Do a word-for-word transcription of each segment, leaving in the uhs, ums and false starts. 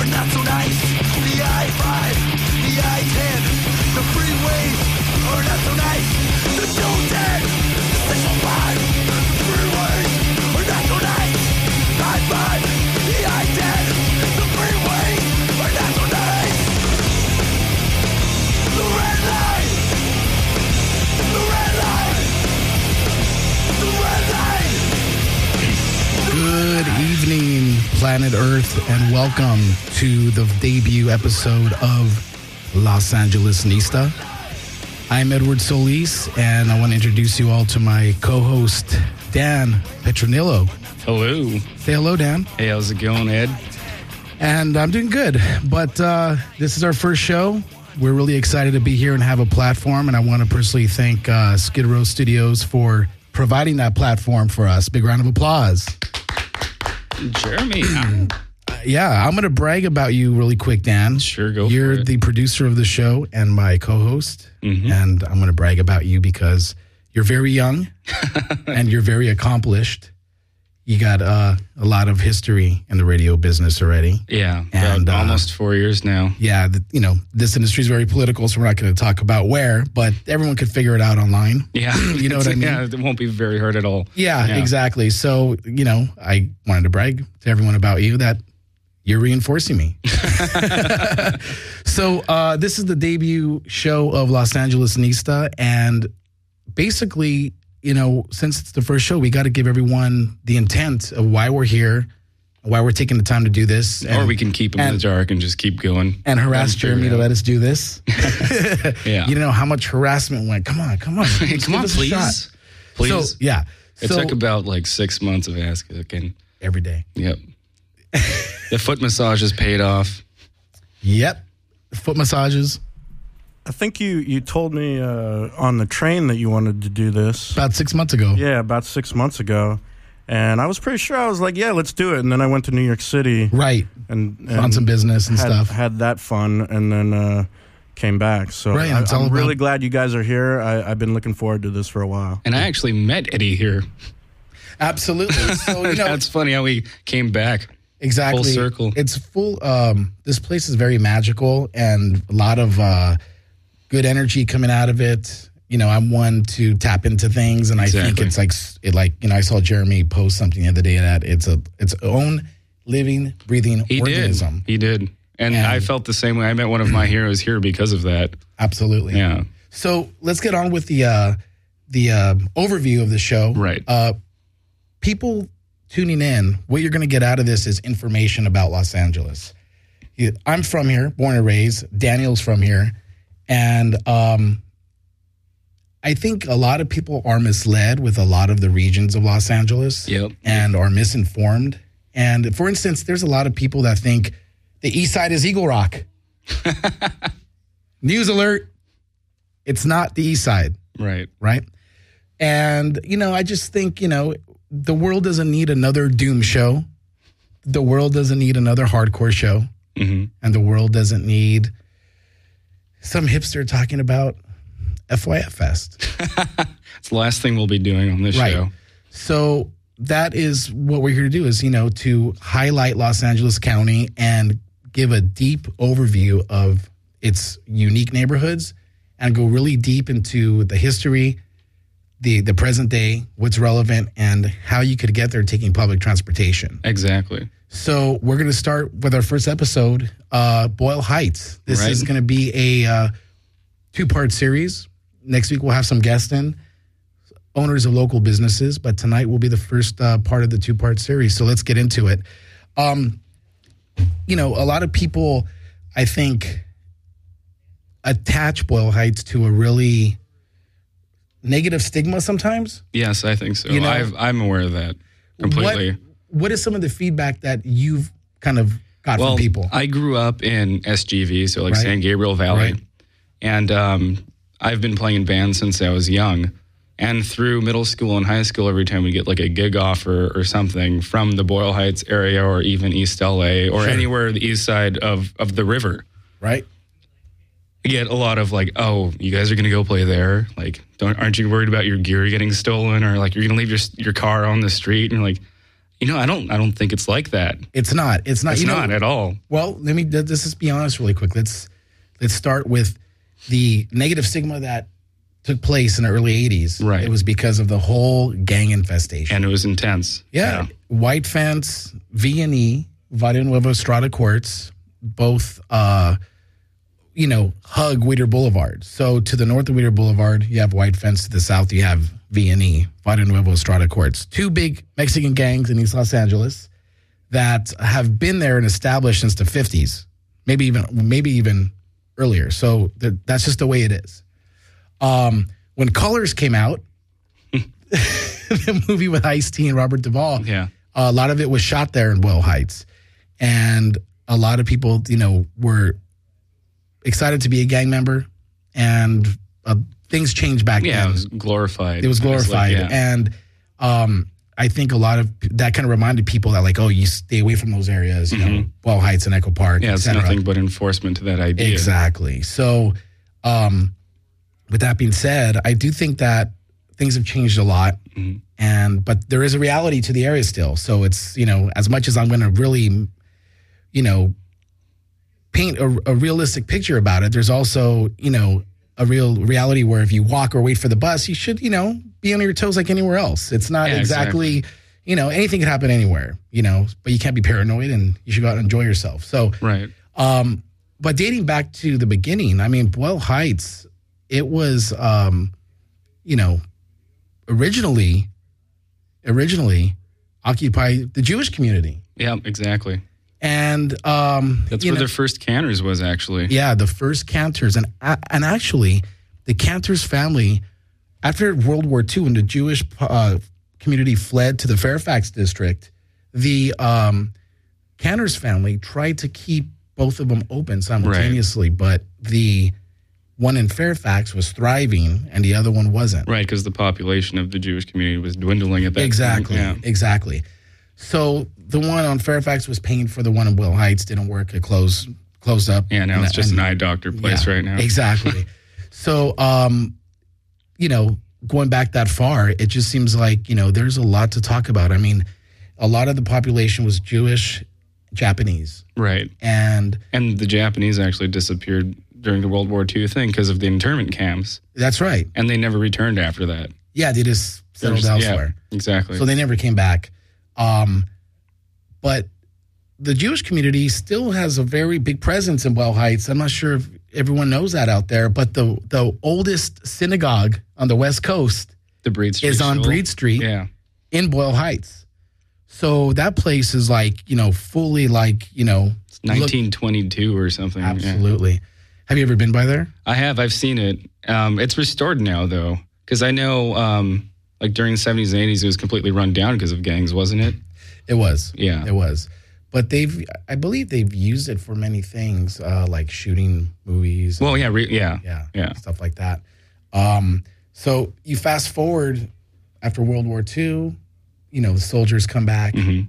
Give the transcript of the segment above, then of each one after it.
are not so nice. The I five, the I ten, the freeways are not so nice. The two ten, the six oh five, the freeways are not so nice. I five, the I ten, the freeways are not so nice. The red line, the red line, the red line. Good evening, planet Earth, and welcome to the debut episode of Los Angeles Nista. I'm Edward Solis, and I want to introduce you all to my co-host, Dan Petronillo. Hello. Say hello, Dan. Hey, how's it going, Ed? And I'm doing good, but uh, this is our first show. We're really excited to be here and have a platform, and I want to personally thank uh, Skid Row Studios for providing that platform for us. Big round of applause. Jeremy. Yeah, I'm going to brag about you really quick, Dan. Sure, go You're for it. the producer of the show and my co-host, Mhm. and I'm going to brag about you because you're very young and you're very accomplished. You got uh, a lot of history in the radio business already. Yeah, And, about uh, almost four years now. Yeah, the, you know, this industry is very political, so we're not going to talk about where, but everyone could figure it out online. Yeah. You know what I mean? Yeah, it won't be very hard at all. Yeah, Yeah. exactly. So, you know, I wanted to brag to everyone about you that you're reinforcing me. So uh, this is the debut show of Los Angeles Nista. And basically, you know, since it's the first show, we got to give everyone the intent of why we're here, why we're taking the time to do this. And, or we can keep them in and- the dark and just keep going. and harass Let's figure Jeremy it to out. let us do this. Yeah. You know how much harassment went. Come on, come on. Let's Come give on, us a shot. please. Please. So, yeah. it so, took about like six months of ass kicking. every day. Yep. The foot massages paid off. Yep. Foot massages. I think you, you told me uh, on the train that you wanted to do this. About six months ago. Yeah, about six months ago. And I was pretty sure. I was like, yeah, let's do it. And then I went to New York City Right. and, and On some business and had, stuff. had that fun and then uh, came back. So Right, I, it's all I'm about- really glad you guys are here. I, I've been looking forward to this for a while. And I actually met Eddie here. Absolutely. So, you know, That's funny how we came back. exactly. full circle. It's full. Um, this place is very magical and a lot of uh, good energy coming out of it. You know, I'm one to tap into things, and I think Exactly. it's like s- it like you know I saw Jeremy post something the other day that it's a its own living, breathing He organism. did. He did. And, And- I felt the same way. I met one of my heroes here because of that. Absolutely. Yeah. So let's get on with the uh, the uh, overview of the show. Right. Uh, people tuning in, what you're going to get out of this is information about Los Angeles. You- I'm from here, born and raised. Daniel's from here. And um, I think a lot of people are misled with a lot of the regions of Los Angeles Yep. and are misinformed. And for instance, there's a lot of people that think the east side is Eagle Rock. News alert. It's not the east side, Right. right? And, you know, I just think, you know, the world doesn't need another doom show. The world doesn't need another hardcore show. hmm And the world doesn't need some hipster talking about F Y F Fest. It's the last thing we'll be doing on this Right. show. So that is what we're here to do is, you know, to highlight Los Angeles County and give a deep overview of its unique neighborhoods and go really deep into the history, the the present day, what's relevant, and how you could get there taking public transportation. Exactly. So we're going to start with our first episode, uh, Boyle Heights. This Right. is going to be a uh, two-part series. Next week we'll have some guests in, owners of local businesses, but tonight will be the first uh, part of the two-part series. So let's get into it. Um, you know, a lot of people, I think, attach Boyle Heights to a really negative stigma sometimes. Yes, I think so. You know- I've, I'm aware of that completely. What, what is some of the feedback that you've kind of got well, from people? I grew up in S G V, so like Right. San Gabriel Valley. Right. And um, I've been playing in bands since I was young. And through middle school and high school, every time we get like a gig offer or something from the Boyle Heights area or even East L A or Sure. anywhere the east side of, of the river, Right? I get a lot of like, oh, you guys are going to go play there? Like, don't aren't you worried about your gear getting stolen or like you're going to leave your your car on the street? And you're like, You know, I don't. I don't think it's like that. It's not. It's not. It's you know, not at all. Well, let me let's just be honest really quick. Let's let's start with the negative stigma that took place in the early eighties. Right. It was because of the whole gang infestation. And it was intense. Yeah. White Fence, V and E, Valle Nuevo Estrada Courts, both, uh, you know, hug Whittier Boulevard. So to the north of Whittier Boulevard, you have White Fence. To the south, you have V and E, Valle Nuevo Estrada Courts. Two big Mexican gangs in East Los Angeles that have been there and established since the fifties, maybe even maybe even earlier. So th- that's just the way it is. Um, when Colors came out, the movie with Ice-T and Robert Duvall, Yeah. a lot of it was shot there in Boyle Heights. And a lot of people, you know, were excited to be a gang member. And uh, things changed back Yeah, then. it was glorified. It was glorified. Like, yeah. And um, I think a lot of that kind of reminded people that, like, oh, you stay away from those areas, you know, Boyle Heights and Echo Park, yeah, et it's cetera. nothing but enforcement to that idea. Exactly. So, um, with that being said, I do think that things have changed a lot, Mm-hmm. and but there is a reality to the area still. So it's, you know, as much as I'm going to really, you know, paint a, a realistic picture about it, there's also, you know, a real reality where if you walk or wait for the bus, you should, you know, be on your toes like anywhere else. It's not Yeah, exactly, exactly. you know, anything can happen anywhere, you know, but you can't be paranoid and you should go out and enjoy yourself. So, Right. um, but dating back to the beginning, I mean, Boyle Heights, it was, um, you know, originally, originally occupied the Jewish community. Yeah, exactly. And um, That's you where know, the first Canners was, actually. yeah, the first Cantors. And, and actually, the Cantors family, after World War Two, when the Jewish uh, community fled to the Fairfax district, the um, Cantors family tried to keep both of them open simultaneously, right. But the one in Fairfax was thriving and the other one wasn't. Right, because the population of the Jewish community was dwindling at that exactly, point. Yeah. Exactly. So the one on Fairfax was paying for the one in Boyle Heights. Didn't work. It closed closed up. Yeah, now and, it's just and, an eye doctor place yeah, right now. Exactly. So, um, you know, going back that far, it just seems like, you know, there's a lot to talk about. I mean, a lot of the population was Jewish, Japanese. Right. And and the Japanese actually disappeared during the World War Two thing because of the internment camps. That's right. And they never returned after that. Yeah, they just settled just, elsewhere. Yeah, exactly. So they never came back. Um, but the Jewish community still has a very big presence in Boyle Heights. I'm not sure if everyone knows that out there, but the the oldest synagogue on the West Coast the Breed Street is on School. Breed Street Yeah. in Boyle Heights. So that place is like, you know, fully like, you know. It's nineteen twenty-two or something. Absolutely. Yeah. Have you ever been by there? I have. I've seen it. Um, it's restored now, though, because I know um, like during the seventies and eighties, it was completely run down because of gangs, wasn't it? It was. Yeah. It was. But they've, I believe they've used it for many things, uh, like shooting movies. Well, yeah, re- yeah, yeah, yeah, stuff like that. Um, so you fast forward after World War Two, you know, the soldiers come back. Mm-hmm.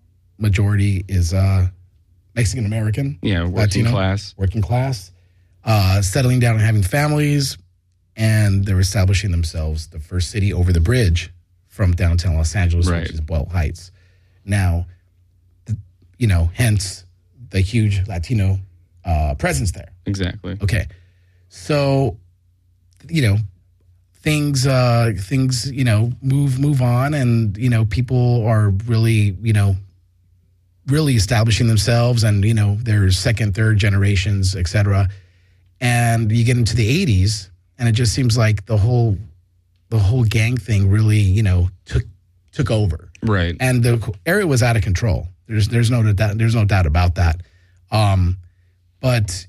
Majority is uh, Mexican American. Yeah, working Latino, class. Working class. Uh, settling down and having families. And they're establishing themselves the first city over the bridge from downtown Los Angeles, right. which is Boyle Heights. Now, the, you know, hence the huge Latino uh, presence there. Exactly. Okay. So, you know, things, uh, things, you know, move, move on, and, you know, people are really, you know, really establishing themselves, and, you know, there's second, third generations, et cetera. And you get into the eighties, and it just seems like the whole, the whole gang thing really, you know, took, took over. Right. And the area was out of control. There's, there's no doubt, there's no doubt about that. Um, but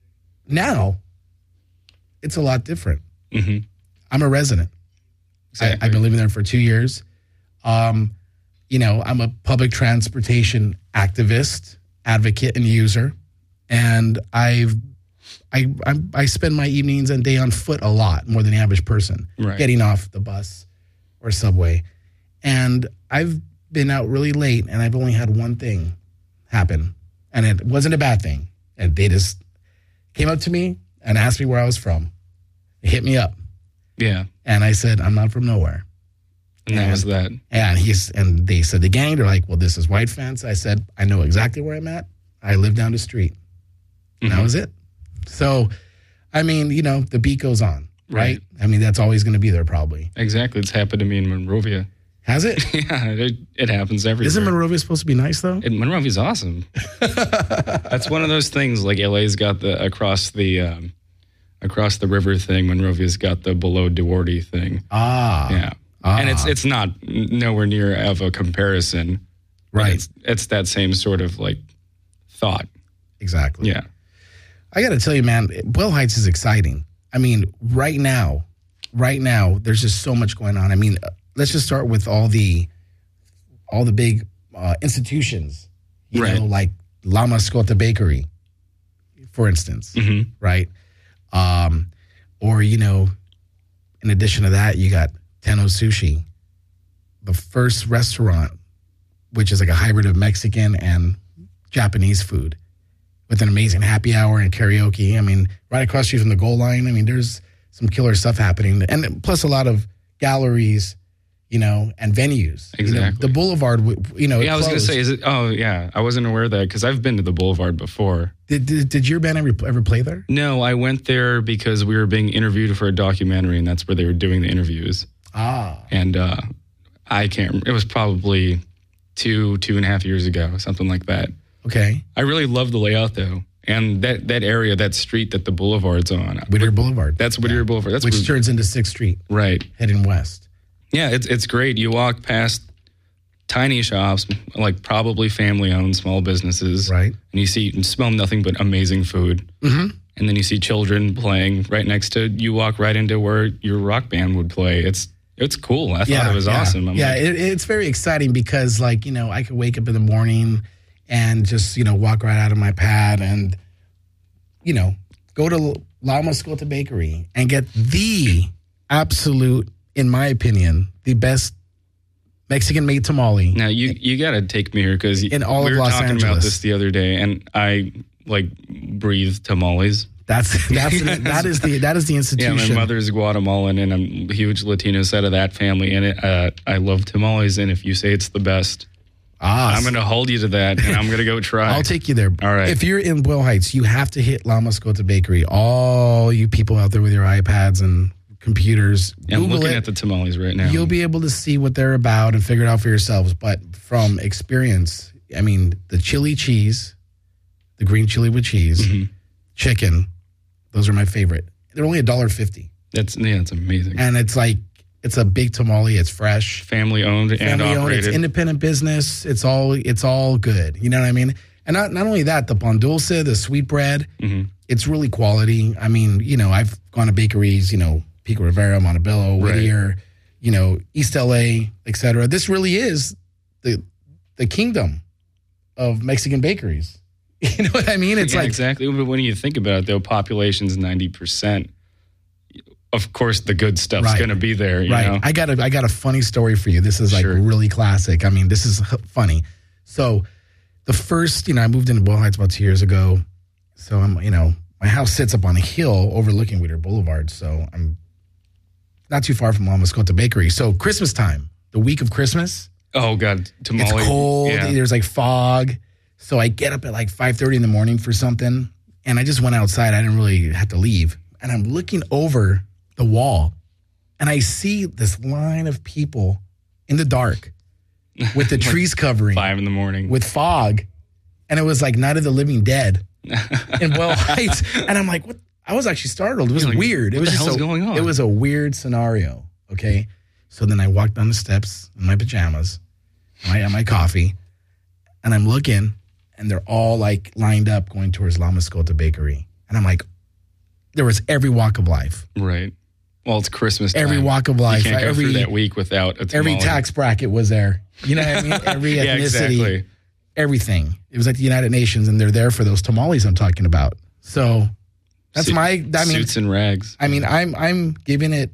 now it's a lot different. Mm-hmm. I'm a resident. Exactly. I, I've been living there for two years. Um, you know, I'm a public transportation activist, advocate, and user. And I've, I, I, I spend my evenings and day on foot a lot, more than the average person, right. getting off the bus or subway. And I've been out really late, and I've only had one thing happen. And it wasn't a bad thing. And they just came up to me and asked me where I was from. They hit me up. Yeah. And I said, I'm not from nowhere. And that was that. And he's and they said the gang. They're like, well, this is White Fence. I said, I know exactly where I'm at. I live down the street. And Mm-hmm. that was it. So, I mean, you know, the beat goes on, right? Right. I mean, that's always going to be there probably. Exactly. It's happened to me in Monrovia. Has it? Yeah, it, it happens everywhere. Isn't Monrovia supposed to be nice though? It, Monrovia's awesome. That's one of those things. Like L A's got the across the um, across the river thing. Monrovia's got the below Duarte thing. Ah, Yeah, Ah. and it's it's not nowhere near of a comparison. but Right. It's, it's that same sort of like thought. exactly. Yeah. I got to tell you, man, Boyle Heights is exciting. I mean, right now, right now, there's just so much going on. I mean, uh, let's just start with all the all the big uh, institutions, you Right. know, like La Mascota Bakery, for instance, Mm-hmm. right? Um, or, you know, in addition to that, you got Tenno Sushi, the first restaurant, which is like a hybrid of Mexican and Japanese food, with an amazing happy hour and karaoke. I mean, right across the street from the goal line. I mean, there's some killer stuff happening. And plus a lot of galleries, you know, and venues. You know, Exactly. the Boulevard, w- you know, it Yeah, I was gonna closed. say, is it? Oh, yeah, I wasn't aware of that because I've been to the Boulevard before. Did, did, did your band ever, ever play there? No, I went there because we were being interviewed for a documentary, and that's where they were doing the interviews. Ah, And uh, I can't. Remember. It was probably two, two and a half years ago, something like that. okay. I really love the layout though, and that that area, that street that the Boulevard's on. Whittier Boulevard. That's Whittier Boulevard. That's which where- turns into sixth Street, right. heading west. Yeah, it's it's great. You walk past tiny shops, like probably family-owned small businesses, Right. And you see and smell nothing but amazing food. Mm-hmm. And then you see children playing right next to. You walk right into where your rock band would play. It's it's cool. I thought it was yeah. awesome. I'm yeah, like, it, it's very exciting because, like, you know, I could wake up in the morning and just, you know, walk right out of my pad and, you know, go to La Mascota Bakery and get the absolute, in my opinion, the best Mexican-made tamale. now you you got to take me here because In all we of were Los talking Angeles. about this the other day, and I like breathe tamales. That's that's that is the that is the Yeah, institution. my mother's Guatemalan, and I'm a huge Latino side of that family, and it, uh, I love tamales. And if you say it's the best, Ah, I'm going to hold you to that, and I'm going to go try. I'll take you there. All right. If you're in Boyle Heights, you have to hit La Mascota Bakery. All you people out there with your iPads and computers, I'm Google looking it. at the tamales right now. You'll be able to see what they're about and figure it out for yourselves. But from experience, I mean, the chili cheese, the green chili with cheese, Mhm. chicken, those are my favorite. They're only a dollar fifty, That's yeah, it's amazing. and it's like it's a big tamale. It's fresh. Family owned and Family owned. It's operated. independent business. It's all it's all good. You know what I mean? And not not only that, the pan dulce, the sweet bread, Mhm. it's really quality. I mean, you know, I've gone to bakeries, you know, Pico Rivera, Montebello, Right. Whittier, you know, East L A, et cetera. This really is the the kingdom of Mexican bakeries. You know what I mean? It's yeah, like exactly. But when you think about it, though, population's ninety percent. Of course, the good stuff's Right. going to be there. You right. know? I got a I got a funny story for you. This is like Sure. really classic. I mean, this is h- funny. So, the first, you know, I moved into Boyle Heights about two years ago. So I'm, you know, my house sits up on a hill overlooking Whittier Boulevard. So I'm not too far from La Mascota Bakery. So Christmas time, the week of Christmas, Oh God, tamale. it's cold. Yeah. There's like fog. So I get up at like five thirty in the morning for something, and I just went outside. I didn't really have to leave, and I'm looking over the wall, and I see this line of people in the dark with the trees covering, Five in the morning. with fog, and it was like Night of the Living Dead in Boyle Heights, and I'm like, what? I was actually startled. It was You're like, weird. It what was the just hell's a, going on? It was a weird scenario. Okay, so then I walked down the steps in my pajamas, I had my coffee, and I'm looking, and they're all like lined up going towards La Mascota Bakery, and I'm like, there was every walk of life, Right. Well, it's Christmas time. every walk of life, You can't go every through that week without a tamale. every tax bracket was there. You know what I mean? Every ethnicity, Yeah, exactly. everything. It was like the United Nations, and they're there for those tamales I'm talking about. So that's Suit- my. I mean, suits and rags. I mean, I'm I'm giving it.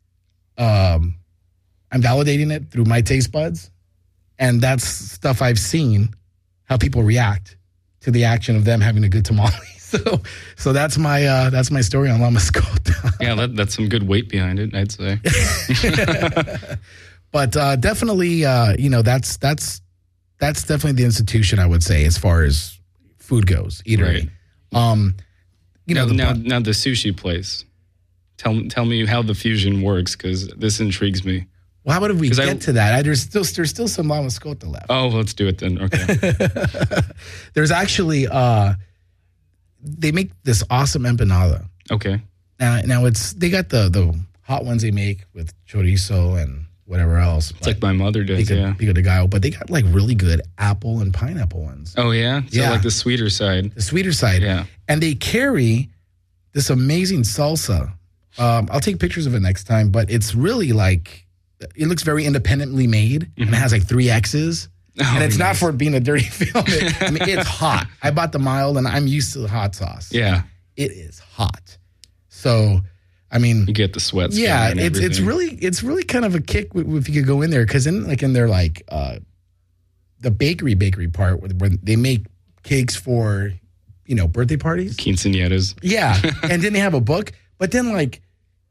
Um, I'm validating it through my taste buds, and that's stuff I've seen, how people react to the action of them having a good tamale. So, so that's my uh, that's my story on La Mascota. Yeah, that, that's some good weight behind it, I'd say. But uh, definitely, uh, you know, that's that's that's definitely the institution, I would say, as far as food goes, eatery. Right. Um, you know, now, the, now, now the sushi place. Tell tell me how the fusion works, because this intrigues me. well, how about if we get I, to that? I, there's still there's still some La Mascota left. Oh, let's do it then. Okay. There's actually uh, they make this awesome empanada. Okay. Now, now it's they got the the hot ones they make with chorizo and whatever else. It's like my mother does, pico, yeah. pico de gallo, but they got like really good apple and pineapple ones. Oh, yeah? So Yeah. like the sweeter side. The sweeter side. Yeah. And they carry this amazing salsa. Um, I'll take pictures of it next time, but it's really like, it looks very independently made, mm-hmm. and it has like three X's. Oh, and it's nice. Not for being a dirty film. It, I mean, it's hot. I bought the mild, and I'm used to the hot sauce. Yeah. It is hot. So, I mean, you get the sweats. Yeah, it's everything. it's really it's really kind of a kick if you could go in there, because in like in their like uh, the bakery bakery part where, where they make cakes for, you know, birthday parties, quinceañeras. Yeah, and then they have a book, but then like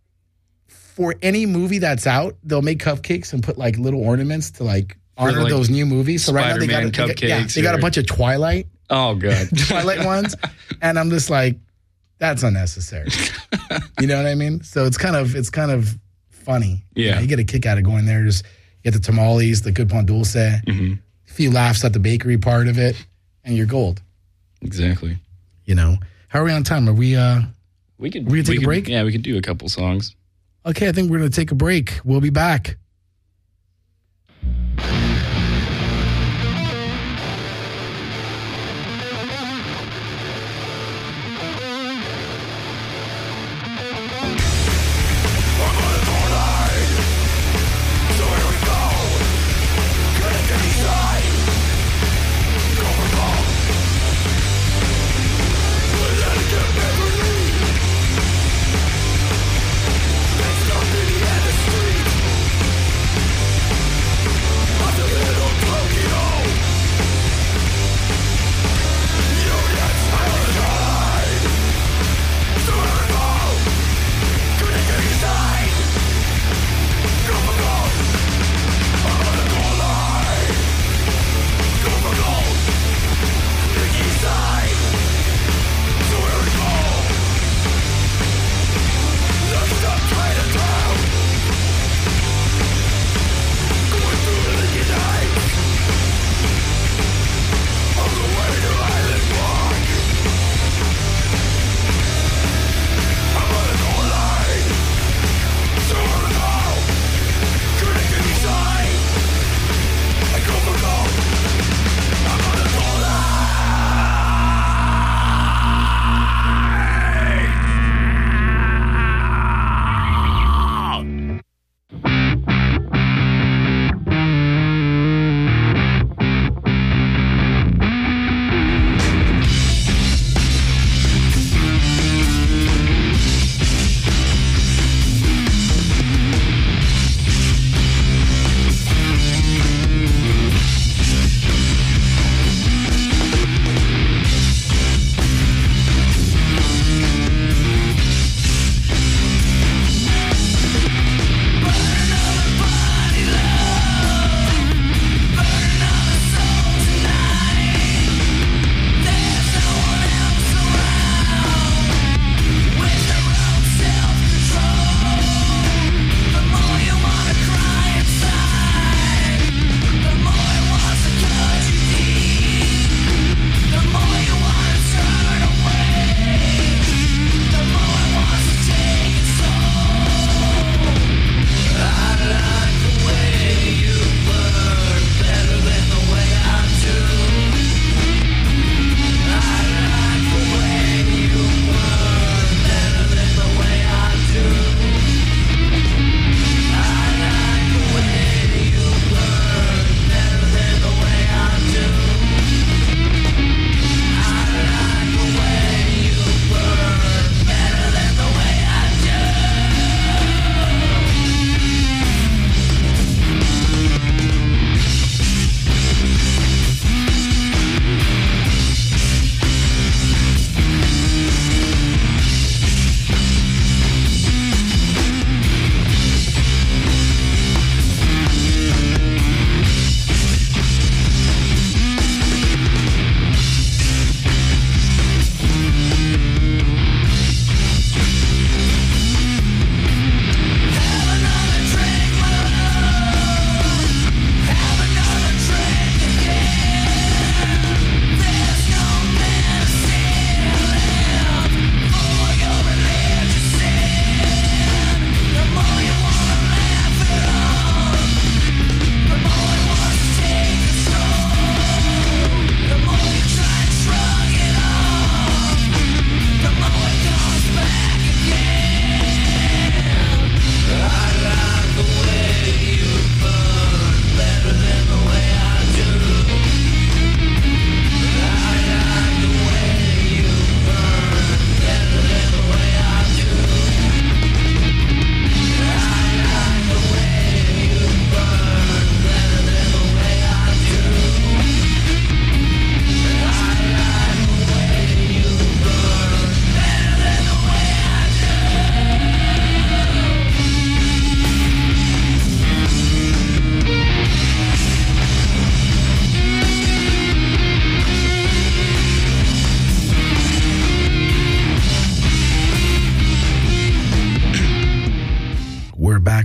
for any movie that's out, they'll make cupcakes and put like little ornaments to like honor like those new movies. So right now they got, a, they got yeah, they got a bunch of Twilight. Oh god, Twilight ones, and I'm just like, that's unnecessary. You know what I mean? So it's kind of it's kind of funny. Yeah. You know, you get a kick out of going there. Just get the tamales, the good pan dulce, mm-hmm. a few laughs at the bakery part of it, and you're gold. Exactly. You know. How are we on time? Are we uh we could are we gonna take we a could, break? Yeah, we could do a couple songs. Okay, I think we're gonna take a break. We'll be back. Stop in the street.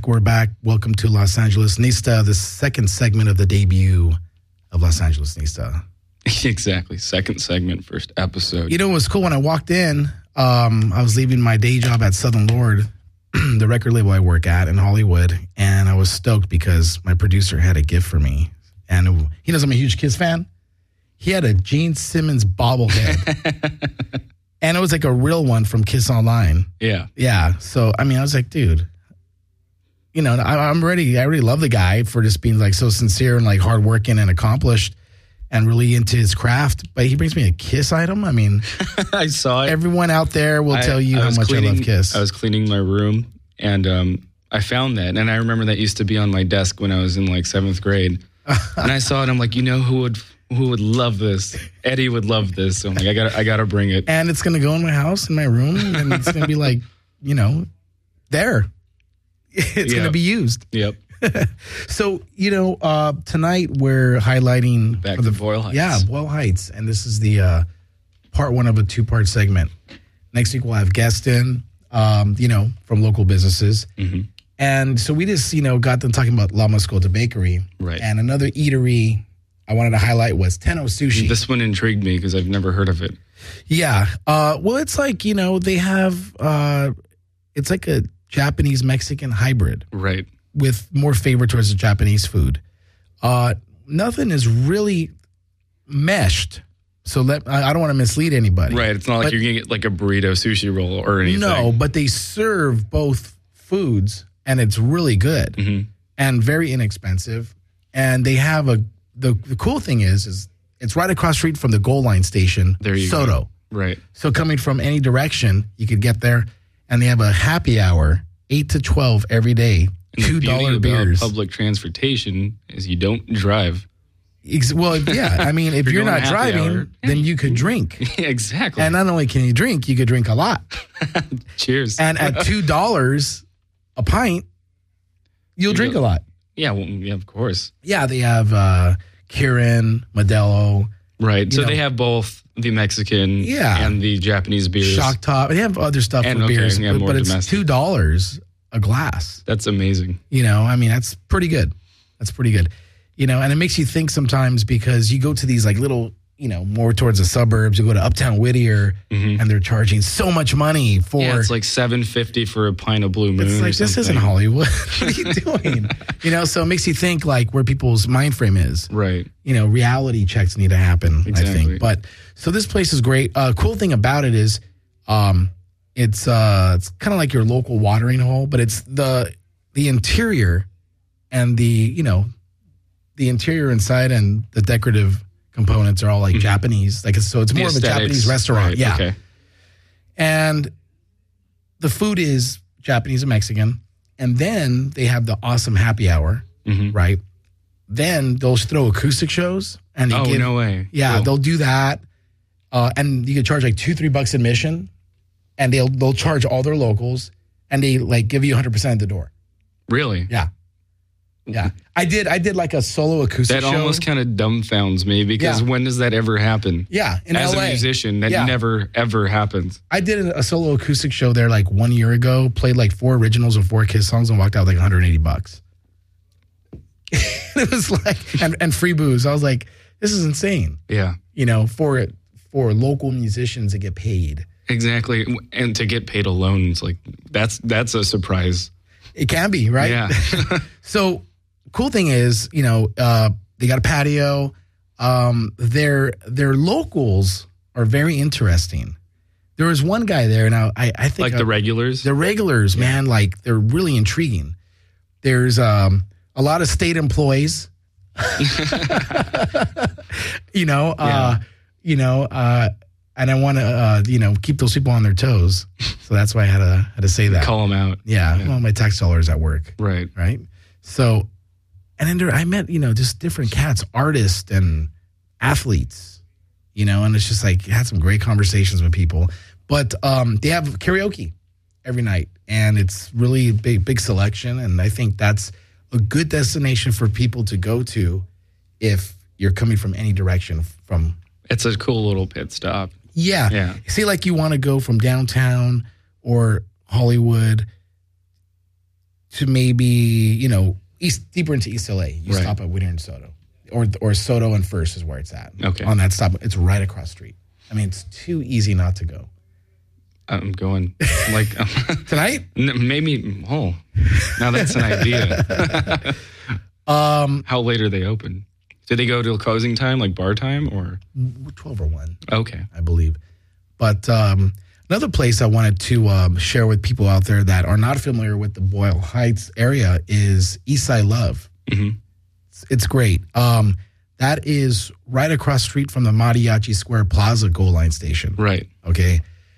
back. We're back. Welcome to Los Angeles Nista, the second segment of the debut of Los Angeles Nista. Exactly. Second segment, first episode. You know what was cool? When I walked in, um, I was leaving my day job at Southern Lord, the record label I work at in Hollywood, and I was stoked because my producer had a gift for me. And it, he knows I'm a huge Kiss fan. He had a Gene Simmons bobblehead. And it was like a real one from Kiss Online. Yeah. Yeah. So, I mean, I was like, dude, you know, I, I'm ready. I really love the guy for just being like so sincere and like hardworking and accomplished and really into his craft. But he brings me a Kiss item. I mean, I saw it. Everyone out there will I, tell you I how much cleaning, I love Kiss. I was cleaning my room and um, I found that. And I remember that used to be on my desk when I was in like seventh grade. And I saw it. I'm like, you know who would who would love this? Eddie would love this. So I'm like, I got I got to bring it. And it's going to go in my house, in my room, and it's going to be like, you know, there. It's Yep. going to be used. Yep. So, you know, uh, tonight we're highlighting Back the to Boyle Heights. Yeah, Boyle Heights. And this is the uh, part one of a two-part segment. Next week we'll have guests in, um, you know, from local businesses. Mm-hmm. And so we just, you know, got them talking about La Mascota Bakery. Right. And another eatery I wanted to highlight was Tenno Sushi. This one intrigued me because I've never heard of it. Yeah. Uh, well, it's like, you know, they have, uh, it's like a Japanese-Mexican hybrid. Right. With more favor towards the Japanese food. Uh, nothing is really meshed. So let I, I don't want to mislead anybody. Right. It's not like but, you're going to get like a burrito sushi roll or anything. No, but they serve both foods, and it's really good Mm-hmm. and very inexpensive. And they have a, the, the cool thing is, is it's right across the street from the Gold Line station, There you Soto. go. Right. So coming from any direction, you could get there. And they have a happy hour, eight to twelve every day. And two dollar beers. Public transportation is you don't drive. Ex- Well, yeah. I mean, if If you're you're not going happy driving, hour. then you could drink. Exactly. And not only can you drink, you could drink a lot. Cheers. And at two dollars a pint, you'll You drink go- a lot. yeah, well, yeah, of course. Yeah, they have uh, Kirin, Modelo, Right. You So know- they have both the Mexican Yeah. and the Japanese beers. Shock Top. They have other stuff And, for okay, beers, yeah, but, more but it's domestic. two dollars a glass. That's amazing. You know, I mean, that's pretty good. That's pretty good. You know, and it makes you think sometimes because you go to these like little, you know, more towards the suburbs. You go to Uptown Whittier, Mhm. and they're charging so much money for. Yeah, it's like seven fifty for a pint of Blue Moon. It's or like, this isn't something. Hollywood. What are you doing? You know, so it makes you think like where people's mind frame is. Right. You know, reality checks need to happen, I Exactly. think. But so this place is great. Uh, cool thing about it is um, it's uh, it's kind of like your local watering hole, but it's the the interior and the, you know, the interior inside and the decorative components are all like Mhm. Japanese. Like it's, so it's The more of a aesthetics. Japanese restaurant. Right, Yeah. Okay. And the food is Japanese and Mexican. And then they have the awesome happy hour, hmm right? Then they'll throw acoustic shows. And they Oh, give, no way. Yeah, Cool. they'll do that. Uh, and you can charge like two, three bucks admission. And they'll they'll charge all their locals. And they like give you one hundred percent at the door. Really? Yeah. Yeah. I did I did like a solo acoustic That show. almost kind of dumbfounds me because Yeah. when does that ever happen? Yeah, in As L A. a musician, that Yeah. never, ever happens. I did a solo acoustic show there like one year ago, played like four originals and four Kiss songs and walked out with like one hundred eighty bucks. It was like, and, and free booze. I was like, this is insane, Yeah. you know, for for local musicians to get paid. Exactly. And to get paid alone, it's like, that's that's a surprise. It can be, right? Yeah. So, cool thing is, you know, uh, they got a patio. Um, their their locals are very interesting. There was one guy there, and I I, I think Like I- the regulars. The regulars, man, like they're really intriguing. There's um, a lot of state employees. you know, uh, you know, uh, and I want to, uh, you know, keep those people on their toes. So that's why I had to had to say that. Call them out. Yeah, Yeah. well, my tax dollars at work, Right. right? So, and then there, I met, you know, just different cats, artists and athletes, you know, and it's just like had some great conversations with people. But um, they have karaoke every night, and it's really a big, big selection. And I think that's a good destination for people to go to if you're coming from any direction from. It's a cool little pit stop. Yeah. Yeah. Say like you want to go from downtown or Hollywood to maybe, you know, east deeper into East L A, you Right. stop at Whittier and Soto. Or or Soto and First is where it's at. Okay. On that stop. It's right across the street. I mean, it's too easy not to go. I'm going like Tonight? maybe. Oh, now that's an idea. Um, How late are they open? Do they go till closing time, like bar time, or twelve or one, okay? I believe. But um, another place I wanted to um, share with people out there that are not familiar with the Boyle Heights area is Eastside Love. Mm-hmm. It's, it's great. Um, that is right across the street from the Mariachi Square Plaza Gold Line station. Right. Okay.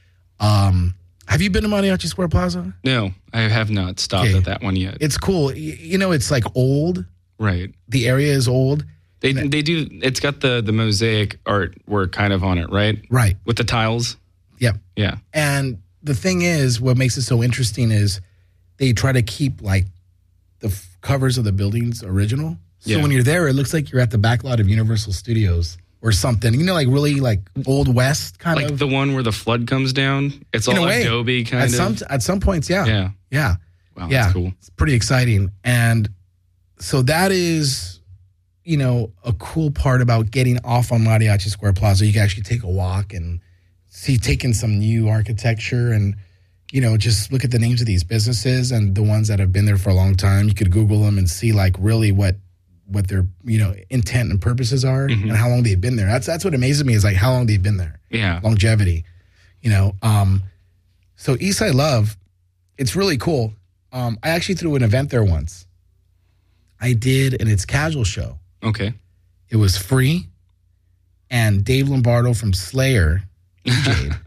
Um, have you been to Mariachi Square Plaza? No, I have not stopped Okay. at that one yet. It's cool. Y- You know, it's like old. Right. The area is old. They they do. It's got the the mosaic artwork kind of on it, right? Right. With the tiles. Yep. Yeah. And the thing is, what makes it so interesting is they try to keep like the f- covers of the buildings original. So Yeah. when you're there, it looks like you're at the back lot of Universal Studios or something. You know, like really like Old West kind Like of. the one where the flood comes down. It's in all a way. Adobe kind at of. some at some points, yeah. Yeah. Yeah. Wow, yeah. that's cool. It's pretty exciting. And so that is, you know, a cool part about getting off on Mariachi Square Plaza. You can actually take a walk and see, take in some new architecture and, you know, just look at the names of these businesses and the ones that have been there for a long time. You could Google them and see like really what what their, you know, intent and purposes are Mm-hmm. and how long they've been there. That's that's what amazes me is like how long they've been there. Yeah. Longevity, you know. Um, so Eastside Love, it's really cool. Um, I actually threw an event there once. I did an It's Casual show. Okay. It was free, and Dave Lombardo from Slayer D J'd.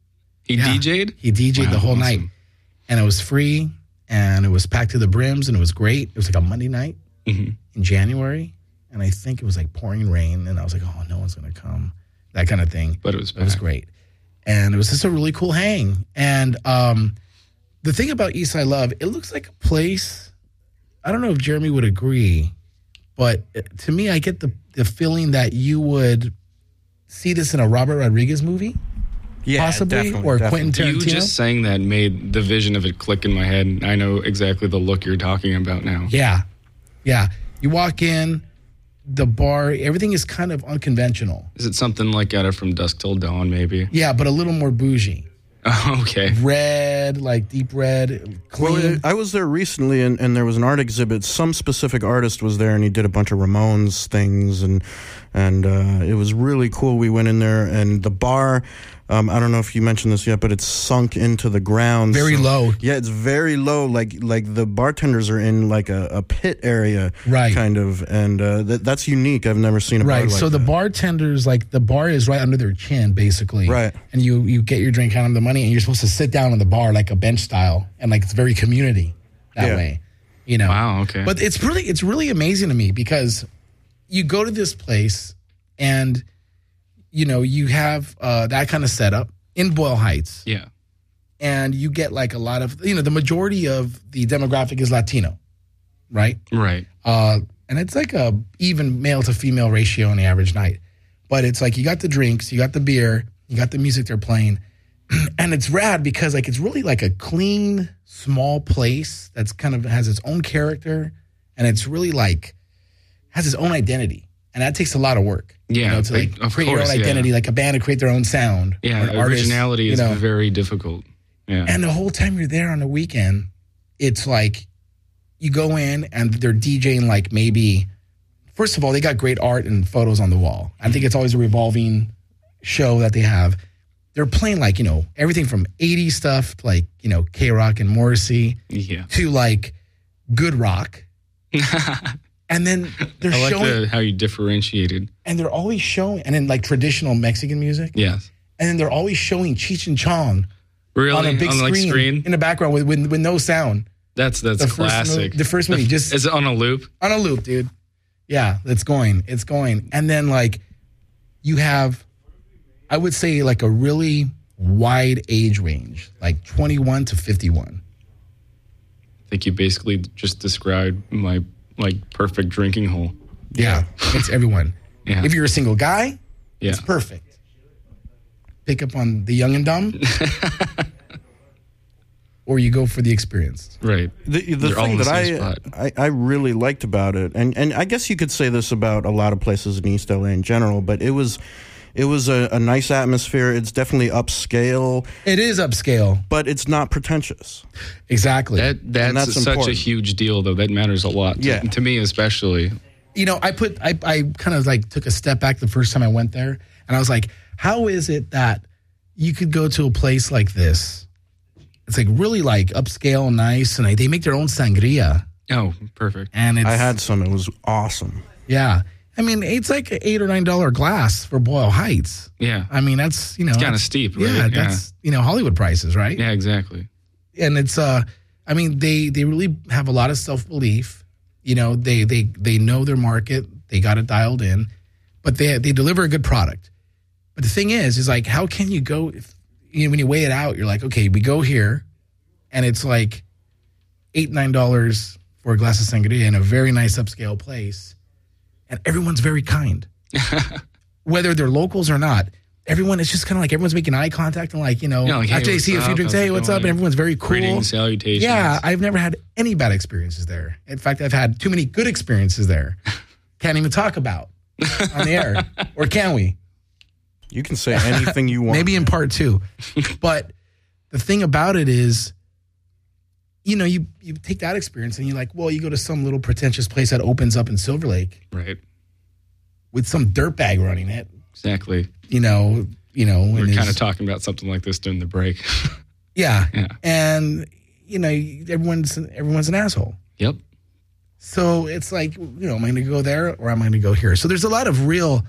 He Yeah. D J'd? He D J'd Wow, the whole awesome. night, and it was free, and it was packed to the brims, and it was great. It was like a Monday night Mhm. in January, and I think it was like pouring rain, and I was like, oh, no one's going to come, that kind of thing. But it was It was packed. great. And it was just a really cool hang. And um, the thing about Eastside Love, it looks like a place, I don't know if Jeremy would agree, but to me, I get the, the feeling that you would see this in a Robert Rodriguez movie, Yeah, possibly, definitely, or definitely. Quentin You Tarantino. just saying that made the vision of it click in my head. I know exactly the look you're talking about now. Yeah. Yeah. You walk in, the bar, everything is kind of unconventional. Is it something like out of From Dusk Till Dawn, maybe? Yeah, but a little more bougie. Oh, okay. Red, like deep red, clean. Well, I was there recently, and, and there was an art exhibit. Some specific artist was there, and he did a bunch of Ramones things, and and uh, it was really cool. We went in there, and the bar, um, I don't know if you mentioned this yet, but it's sunk into the ground. Very so- low. Yeah, it's very low. Like like the bartenders are in like a, a pit area, Right. kind of, and uh, that, that's unique. I've never seen a bar Right. like so the that. bartenders, like the bar is right under their chin, basically. Right. And you you get your drink, hand them the money, and you're supposed to sit down on the bar like a bench style, and like it's very community that Yeah. way. You know. Wow, okay. But it's really it's really amazing to me because you go to this place and you know you have uh, that kind of setup in Boyle Heights, Yeah. and you get like a lot of you know the majority of the demographic is Latino, right? Right. Uh, and it's like a even male to female ratio on the average night. But it's like you got the drinks, you got the beer, you got the music they're playing. And it's rad because like it's really like a clean, small place that's kind of has its own character and it's really like has its own identity. And that takes a lot of work. Yeah, You know, to like like, of create your own course, yeah. identity, like a band to create their own sound. Yeah, or an artist, originality you is know. very difficult. Yeah. And the whole time you're there on the weekend, it's like you go in and they're DJing like maybe, first of all, they got great art and photos on the wall. I think it's always a revolving show that they have. They're playing like, you know, everything from eighties stuff, like, you know, K-Rock and Morrissey, yeah. to like good rock. And then they're I like showing, the, how you differentiated. and they're always showing, and then like traditional Mexican music. Yes. And then they're always showing Cheech and Chong Really? on a big on screen, like screen? in the background with, with, with no sound. That's that's The first classic. mo- the first movie, just- Is it on a loop? On a loop, dude. Yeah, it's going. It's going. And then, like, you have, I would say, like a really wide age range, like twenty-one to fifty-one. I think you basically just described my like perfect drinking hole. Yeah, it's everyone. Yeah. If you're a single guy, Yeah. it's perfect. Pick up on the young and dumb. or you go for the experience. Right. The, the They're all thing in the that same I, spot. I I really liked about it, and, and I guess you could say this about a lot of places in East L A in general, but it was it was a, a nice atmosphere. It's definitely upscale, It is upscale. but it's not pretentious. Exactly. That that's, that's such important. a huge deal, though. That matters a lot. To, Yeah. to me, especially. you know, I put, I, I kind of like took a step back the first time I went there, and I was like, how is it that you could go to a place like this? It's like really like upscale and nice, and like, they make their own sangria, Oh, perfect. and it's I had some. It was awesome. yeah. I mean, it's like an eight or nine dollar glass for Boyle Heights. Yeah. I mean, that's you know, Kind of that's- steep, right? Yeah, that's you know Hollywood prices, right? Yeah, exactly. And it's uh, I mean, they they really have a lot of self belief. You know, they they they know their market. They got it dialed in, but they they deliver a good product. But the thing is, is like, how can you go if you know when you weigh it out? You're like, okay, we go here, and it's like eight nine dollars for a glass of sangria in a very nice upscale place, and everyone's very kind, whether they're locals or not. Everyone is just kind of like everyone's making eye contact and like you know Yeah, like, hey, after they what's see a few up? drinks, How's hey, it what's up? going? And everyone's very cool. Greetings, salutations. Yeah, I've never had any bad experiences there. In fact, I've had too many good experiences there. Can't even talk about on the air, or can we? You can say anything you want. Maybe in part two. But the thing about it is, you know, you you take that experience and you're like, well, you go to some little pretentious place that opens up in Silver Lake Right. with some dirtbag running it. Exactly. You know, you know, We and were kind his- of talking about something like this during the break. yeah, Yeah. and you know, everyone's everyone's an asshole. Yep. So it's like, you know, am I going to go there or am I going to go here? So there's a lot of real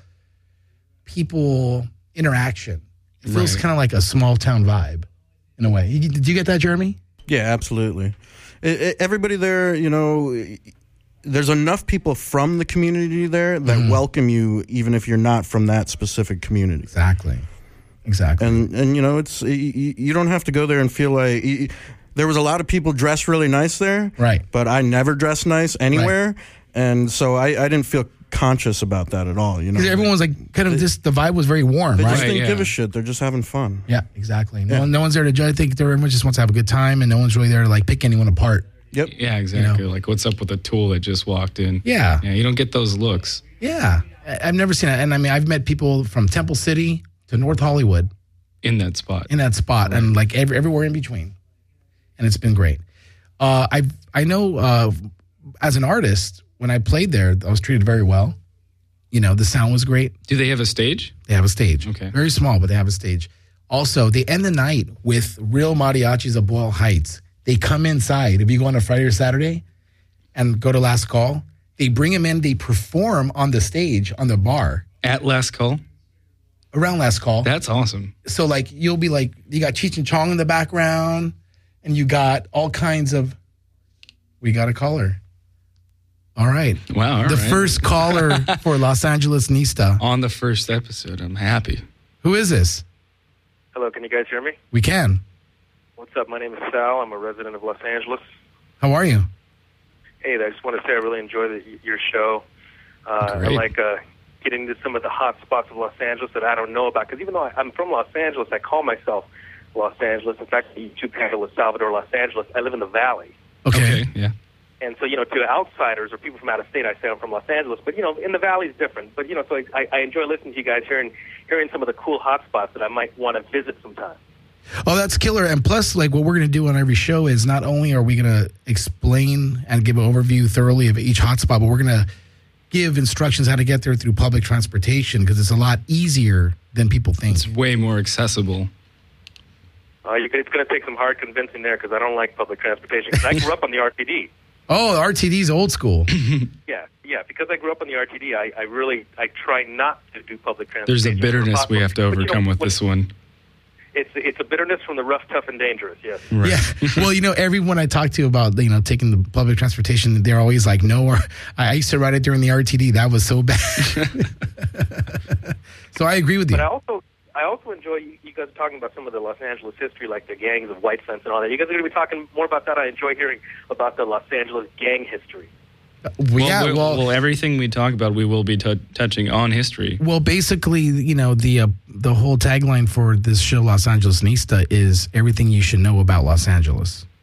people interaction. It feels Right. kind of like a small town vibe in a way. You, did you get that, Jeremy? Yeah, absolutely. It, it, everybody there, you know, there's enough people from the community there that Mm-hmm. welcome you, even if you're not from that specific community. Exactly. Exactly. And and you know, it's you, you don't have to go there and feel like. You, there was a lot of people dressed really nice there, Right. But I never dressed nice anywhere, and so I, I didn't feel conscious about that at all. You know, 'Cause everyone was like, kind of just, the vibe was very warm, they right? just Right, didn't yeah. give a shit. They're just having fun. Yeah, exactly. No, one, no one's there to judge. I think everyone just wants to have a good time, and no one's really there to like pick anyone apart. Yep. Yeah, exactly. know? Like, what's up with the tool that just walked in? Yeah, Yeah, you don't get those looks. yeah. I- I've never seen it, and I mean, I've met people from Temple City to North Hollywood In that spot. in that spot, and like every, everywhere in between, and it's been great. Uh, I I know uh, as an artist, when I played there, I was treated very well. You know, the sound was great. Do they have a stage? They have a stage. Okay. Very small, but they have a stage. Also, they end the night with real mariachis of Boyle Heights. They come inside. If you go on a Friday or Saturday and go to Last Call, they bring them in. They perform on the stage, on the bar, At Last Call? around Last Call. That's awesome. So, like, you'll be like, you got Cheech and Chong in the background, and you got all kinds of, we got a caller. All right. Wow. all the right. first caller for Los Angeles Nista. On the first episode. I'm happy. Who is this? Hello, can you guys hear me? We can. What's up? My name is Sal. I'm a resident of Los Angeles. How are you? Hey, I just want to say I really enjoy the, your show. Uh, I Great. like uh, getting into some of the hot spots of Los Angeles that I don't know about. Because even though I, I'm from Los Angeles, I call myself Los Angeles. In fact, the YouTube handle is Salvador Los Angeles. I live in the Valley. Okay. Yeah. And so, you know, to outsiders or people from out of state, I say I'm from Los Angeles. But, you know, in the Valley is different. But, you know, so I, I enjoy listening to you guys, hearing, hearing some of the cool hot spots that I might want to visit sometime. Oh, that's killer. And plus, like, what we're going to do on every show is not only are we going to explain and give an overview thoroughly of each hotspot, but we're going to give instructions how to get there through public transportation because it's a lot easier than people think. It's way more accessible. Uh, you, it's going to take some hard convincing there because I don't like public transportation. 'Cause I grew up on the R T D. Oh, the R T D's old school. Yeah, yeah. Because I grew up on the R T D, I, I really I try not to do public There's transportation. a bitterness we have to But, you know, overcome with when- this one. It's it's a bitterness from the rough, tough, and dangerous. Yes. Right. Yeah. Well, you know, everyone I talk to about, you know, taking the public transportation, they're always like, no, or I used to ride it during the R T D. That was so bad. So I agree with you. But I also I also enjoy you, you guys talking about some of the Los Angeles history, like the gangs of White Fence and all that. You guys are going to be talking more about that. I enjoy hearing about the Los Angeles gang history. Well, yeah, well, well, well, everything we talk about, we will be t- touching on history. Well, basically, you know, the uh, the whole tagline for this show, Los Angeles Nista, is everything you should know about Los Angeles.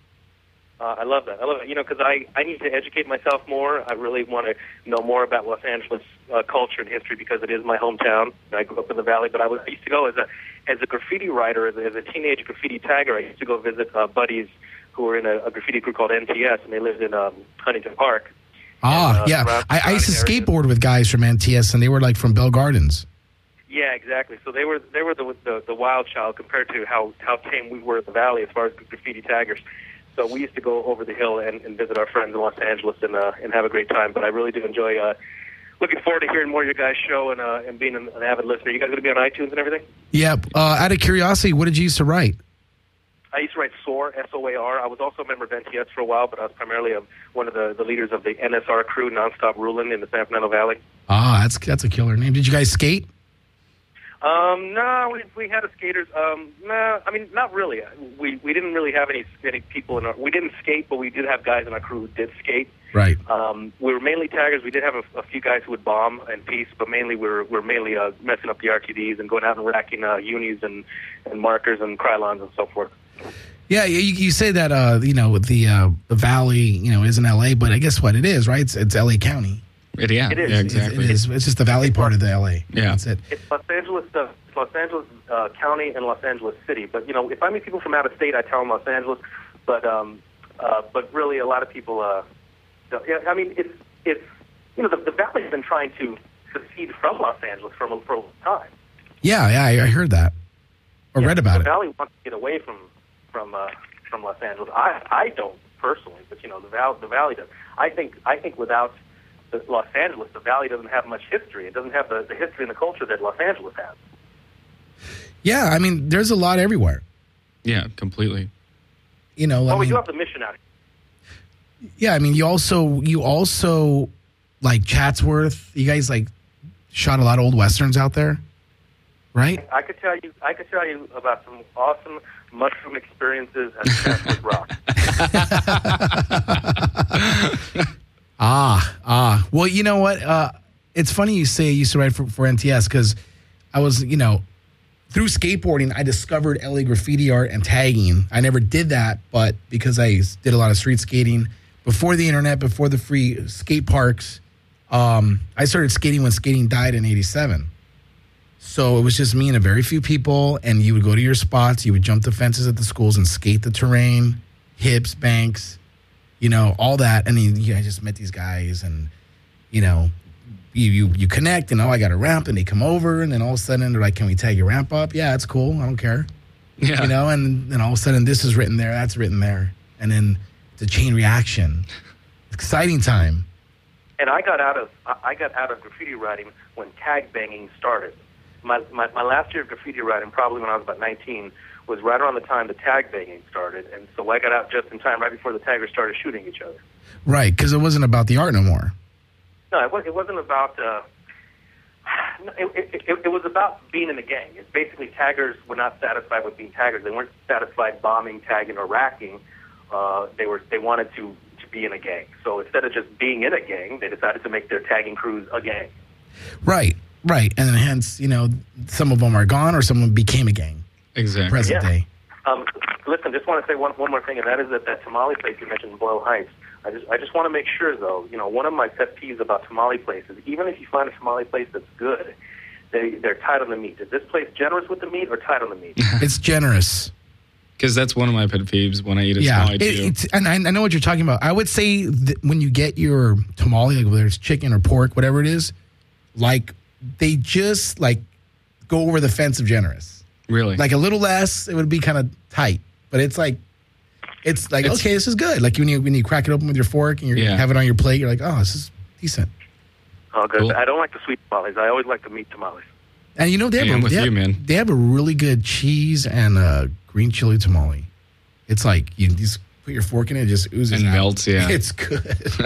Uh, I love that. I love it. You know, because I, I need to educate myself more. I really want to know more about Los Angeles uh, culture and history because it is my hometown. I grew up in the Valley, but I, was, I used to go as a as a graffiti writer, as a, as a teenage graffiti tagger. I used to go visit uh, buddies who were in a, a graffiti crew called N T S, and they lived in um, Huntington Park. Ah, and, uh, yeah. I, I used to areas. skateboard with guys from N T S, and they were like from Bell Gardens. Yeah, exactly. So they were they were the the, the wild child compared to how, how tame we were in the Valley as far as graffiti taggers. So we used to go over the hill and, and visit our friends in Los Angeles and uh, and have a great time. But I really do enjoy. Uh, looking forward to hearing more of your guys' show and uh, and being an, an avid listener. You guys going to be on iTunes and everything? Yeah. Uh, out of curiosity, what did you used to write? I used to write SOAR, S O A R. I was also a member of N T S for a while, but I was primarily a, one of the, the leaders of the N S R crew, Nonstop Rulin' in the San Fernando Valley. Ah, that's that's a killer name. Did you guys skate? Um, no, we we had a skaters. Um, no, I mean not really. We we didn't really have any any people in our. We didn't skate, but we did have guys in our crew who did skate. Right. Um, we were mainly taggers. We did have a, a few guys who would bomb and piece, but mainly we were we were mainly uh, messing up the R T Ds and going out and racking uh, unis and and markers and Krylons and so forth. Yeah, you, you say that uh, you know the uh, the Valley, you know, isn't L A, but I guess what it is, right? It's, it's L A County. It, yeah, It is. yeah, It- exactly. It is. It's just the Valley part of the L A. Yeah. That's it. It's Los Angeles, uh, it's Los Angeles uh, County and Los Angeles City. But you know, if I meet people from out of state, I tell them Los Angeles. But um, uh, but really, a lot of people. Uh, don't- yeah, I mean, it's it's you know, the, the Valley's been trying to secede from Los Angeles for a, for a long time. Yeah, yeah, I, I heard that or Yeah, read about the it. Valley wants to get away from from uh, from Los Angeles. I I don't personally, but you know, the Valley the Valley does. I think I think without the Los Angeles, the Valley doesn't have much history. It doesn't have the, the history and the culture that Los Angeles has. Yeah, I mean, there's a lot everywhere. Yeah, completely. You know, I Well, we mean, do have the mission out here. yeah, I mean, you also you also like Chatsworth. You guys like shot a lot of old westerns out there, right? I could tell you, I could tell you about some awesome mushroom experiences at Chatsworth Rock. Ah, ah. Well, you know what? Uh, it's funny you say you used to write for, for N T S because I was, you know, through skateboarding, I discovered L A graffiti art and tagging. I never did that, but because I did a lot of street skating before the internet, before the free skate parks, um, I started skating when skating died in eighty-seven. So it was just me and a very few people, and you would go to your spots, you would jump the fences at the schools and skate the terrain, hips, banks, you know, all that. And then you, I just met these guys, and, you know, you, you you connect, and oh, I got a ramp, and they come over, and then all of a sudden they're like, can we tag your ramp up? Yeah, it's cool. I don't care. Yeah. You know, and then all of a sudden this is written there, that's written there. And then it's a chain reaction. Exciting time. And I got out of I I got out of graffiti writing when tag banging started. My, my my last year of graffiti writing, probably when I was about nineteen, was right around the time the tag banging started, and so I got out just in time, right before the taggers started shooting each other. Right, because it wasn't about the art no more. No, it, was, it wasn't about. Uh, no, it, it, it, it was about being in a gang. It's basically taggers were not satisfied with being taggers. They weren't satisfied bombing, tagging, or racking. Uh, they were they wanted to, to be in a gang. So instead of just being in a gang, they decided to make their tagging crews a gang. Right, right. And hence, you know, some of them are gone or someone became a gang. Exactly. Present Yeah. day. Um, listen, just want to say one one more thing, and that is that that tamale place you mentioned in Boyle Heights. I just I just want to make sure, though, you know, one of my pet peeves about tamale places, even if you find a tamale place that's good, they they're tight on the meat. Is this place generous with the meat or tight on the meat? It's generous. Because that's one of my pet peeves when I eat a Yeah, tamale, it, too. it's, and I, I know what you're talking about. I would say that when you get your tamale, like whether it's chicken or pork, whatever it is, like they just like go over the fence of generous. Really? Like a little less, it would be kind of tight, but it's like it's like It's- okay, this is good. Like when you when you crack it open with your fork and you Yeah. have it on your plate, you're like, oh, this is decent. Oh, good. Cool. I don't like the sweet tamales. I always like the meat tamales. And you know they have, Hey, I'm a, with they, have you, man. they have a really good cheese and uh, green chili tamale. It's like you just put your fork in it, it just oozes And out. melts, yeah. It's good.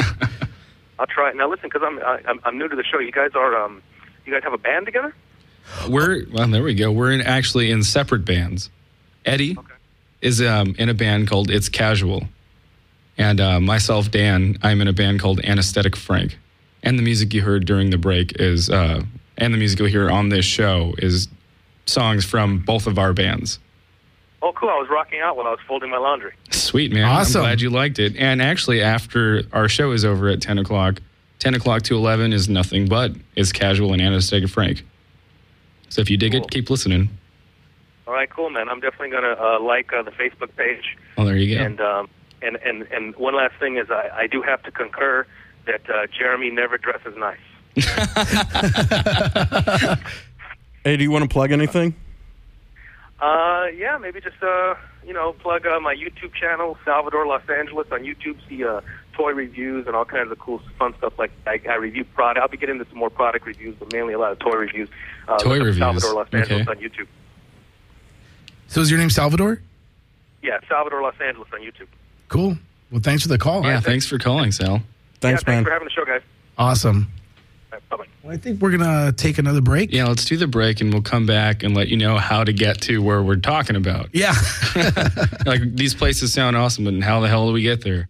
I'll try it. Now, listen, because I'm I, I'm I'm new to the show. You guys are um you guys have a band together? We're, well, there we go. We're in, actually in separate bands. Eddie Okay. is um, in a band called It's Casual. And uh, myself, Dan, I'm in a band called Anesthetic Frank. And the music you heard during the break is, uh, and the music you'll hear on this show is songs from both of our bands. Oh, cool. I was rocking out while I was folding my laundry. Sweet. Sweet, man. Awesome. I'm glad you liked it. And actually, after our show is over at ten o'clock, ten o'clock to eleven is nothing but is Casual and Anastasia Frank. So if you dig Cool. it, keep listening. All right, cool, man. I'm definitely gonna uh, like uh, the Facebook page. Oh, there you go. And um, and and and one last thing is, I, I do have to concur that uh, Jeremy never dresses nice. Hey, do you want to plug anything? Uh, yeah, maybe just uh, you know, plug uh, my YouTube channel, Salvador Los Angeles on YouTube. See uh, toy reviews and all kinds of cool, fun stuff like I, I review product. I'll be getting into some more product reviews, but mainly a lot of toy reviews. Uh, Toy look up reviews. Salvador Los Angeles Okay. on YouTube. So is your name Salvador? Yeah, Salvador Los Angeles on YouTube. Cool. Well, thanks for the call. Yeah, thanks for calling, Sal. Thanks, yeah, man. thanks for having the show, guys. Awesome. All right, bye-bye. Well, I think we're going to take another break. Yeah, let's do the break and we'll come back and let you know how to get to where we're talking about. Yeah. Like, these places sound awesome, but how the hell do we get there?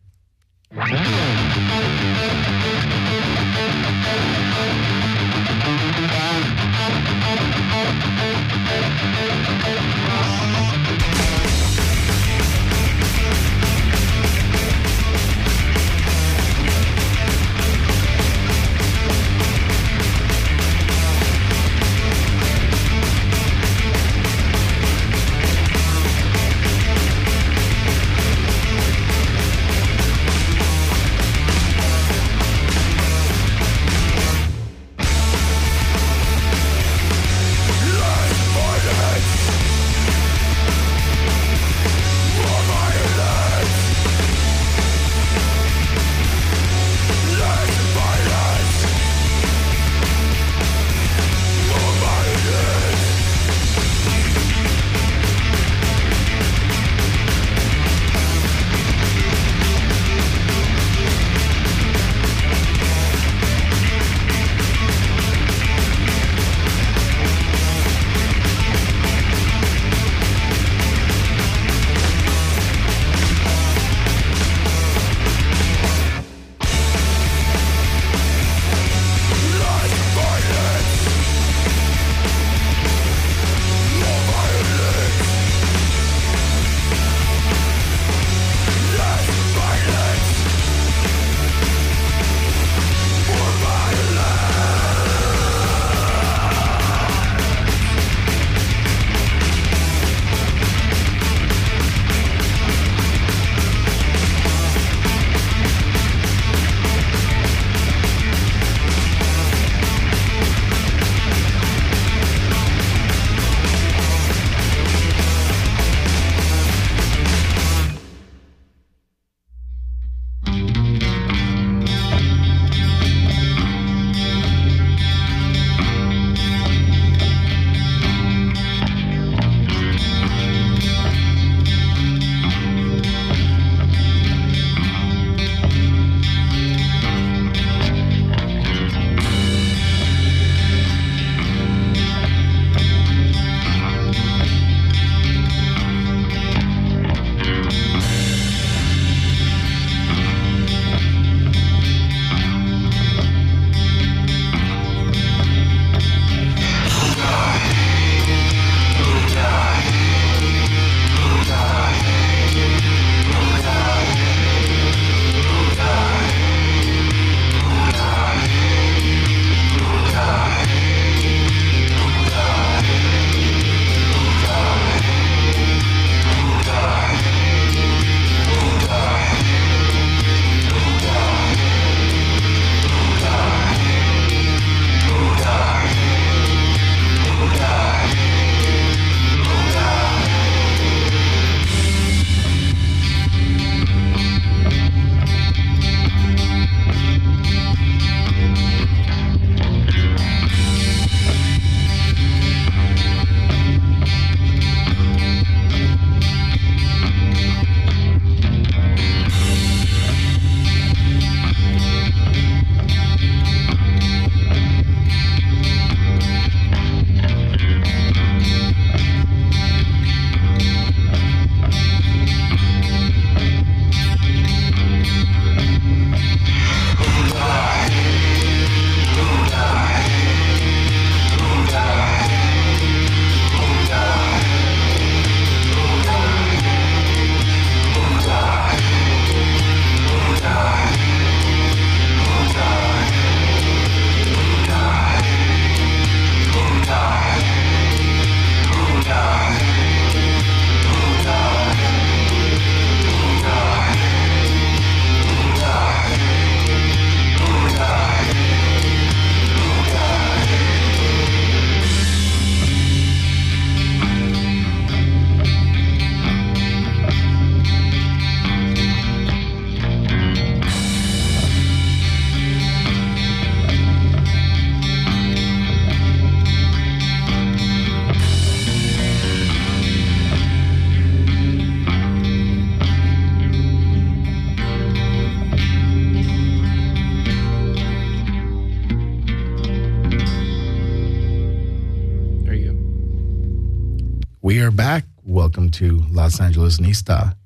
are back. Welcome to Los Angeles Nista.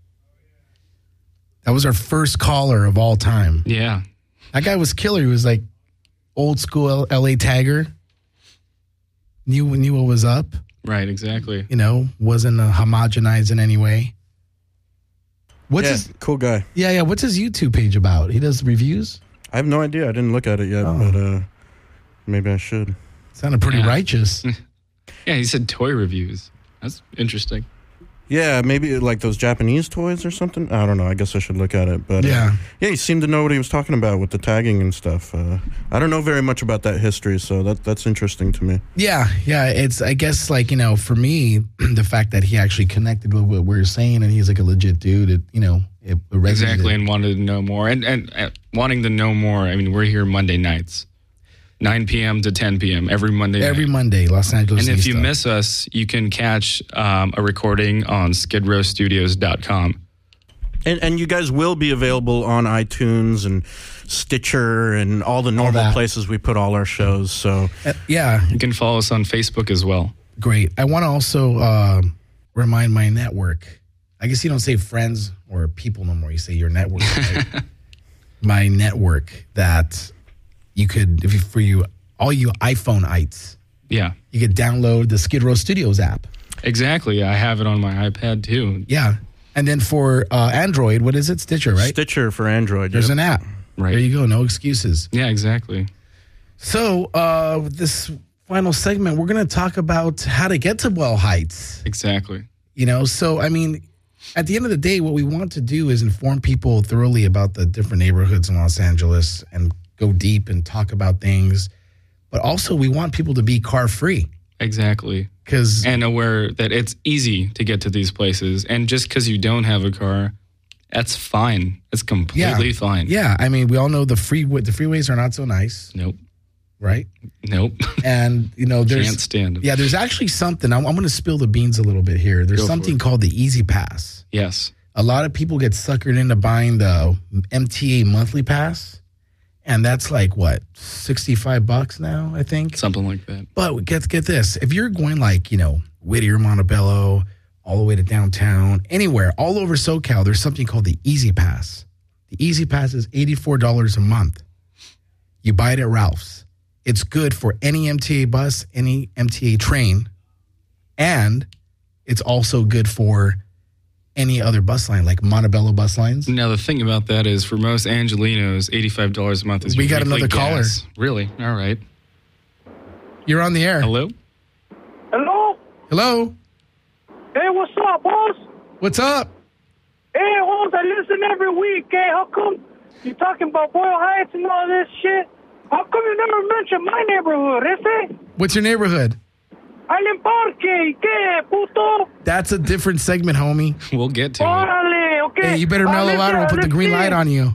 That was our first caller of all time. Yeah. That guy was killer. He was like old school L A tagger. Knew, knew what was up. Right, exactly. You know, wasn't uh, homogenized in any way. What's Yeah, his, cool guy. yeah, yeah. What's his YouTube page about? He does reviews? I have no idea. I didn't look at it yet, Oh. but uh, maybe I should. Sounded pretty Yeah. righteous. Yeah, he said toy reviews. That's interesting. Yeah, maybe like those Japanese toys or something. I don't know. I guess I should look at it. But uh, Yeah. yeah, he seemed to know what he was talking about with the tagging and stuff. Uh, I don't know very much about that history, so that that's interesting to me. Yeah, yeah. It's, I guess, like, you know, for me, the fact that he actually connected with what we were saying and he's like a legit dude, it, you know, it resonated. Exactly, and wanted to know more. And, and uh, wanting to know more, I mean, we're here Monday nights, nine p.m. to ten p.m. every Monday Every night. Monday, Los Angeles. And if you Nista. miss us, you can catch um, a recording on skid row studios dot com. And and you guys will be available on iTunes and Stitcher and all the normal that. places we put all our shows. So Uh, yeah, You can follow us on Facebook as well. great. I want to also uh, remind my network. I guess you don't say friends or people no more. You say your network. Right? My network that you could, if you, for you, all you iPhone-ites, Yeah, you could download the Skid Row Studios app. exactly. I have it on my iPad too. Yeah. And then for uh, Android, what is it? Stitcher, right? Stitcher for Android. There's yep. an app. Right. There you go. No excuses. Yeah, exactly. So uh, this final segment, we're going to talk about how to get to Well Heights. Exactly. You know, so, I mean, at the end of the day, what we want to do is inform people thoroughly about the different neighborhoods in Los Angeles and go deep and talk about things. But also, we want people to be car-free. Exactly. Because, And aware that it's easy to get to these places. And just because you don't have a car, that's fine. It's completely fine. yeah, I mean, we all know the free the freeways are not so nice, Nope. right? Nope. And, you know, there's... Can't stand it. Yeah, there's actually something. I'm, I'm going to spill the beans a little bit here. There's Go for something it. called the Easy Pass. Yes. A lot of people get suckered into buying the M T A monthly pass, and that's like what sixty-five bucks now, I think. Something like that. But get get this: if you're going like you know Whittier, Montebello, all the way to downtown, anywhere, all over SoCal, there's something called the Easy Pass. The Easy Pass is eighty-four dollars a month. You buy it at Ralph's. It's good for any M T A bus, any M T A train, and it's also good for any other bus line, like Montebello bus lines. Now, the thing about that is for most Angelinos, eighty-five dollars a month is We your got weekly another caller. gas. Really? All right. You're on the air. Hello? Hello? Hello. Hey, what's up, boss? What's up? Hey, Holmes, I listen every week. Hey, how come you talking about Boyle Heights and all this shit? How come you never mention my neighborhood, ese? What's your neighborhood? Island Parque, ¿qué, puto? That's a different segment, homie. We'll get to it. Órale, okay. Hey, you better Uh, mellow listen, out or we'll put the let's green see. light on you.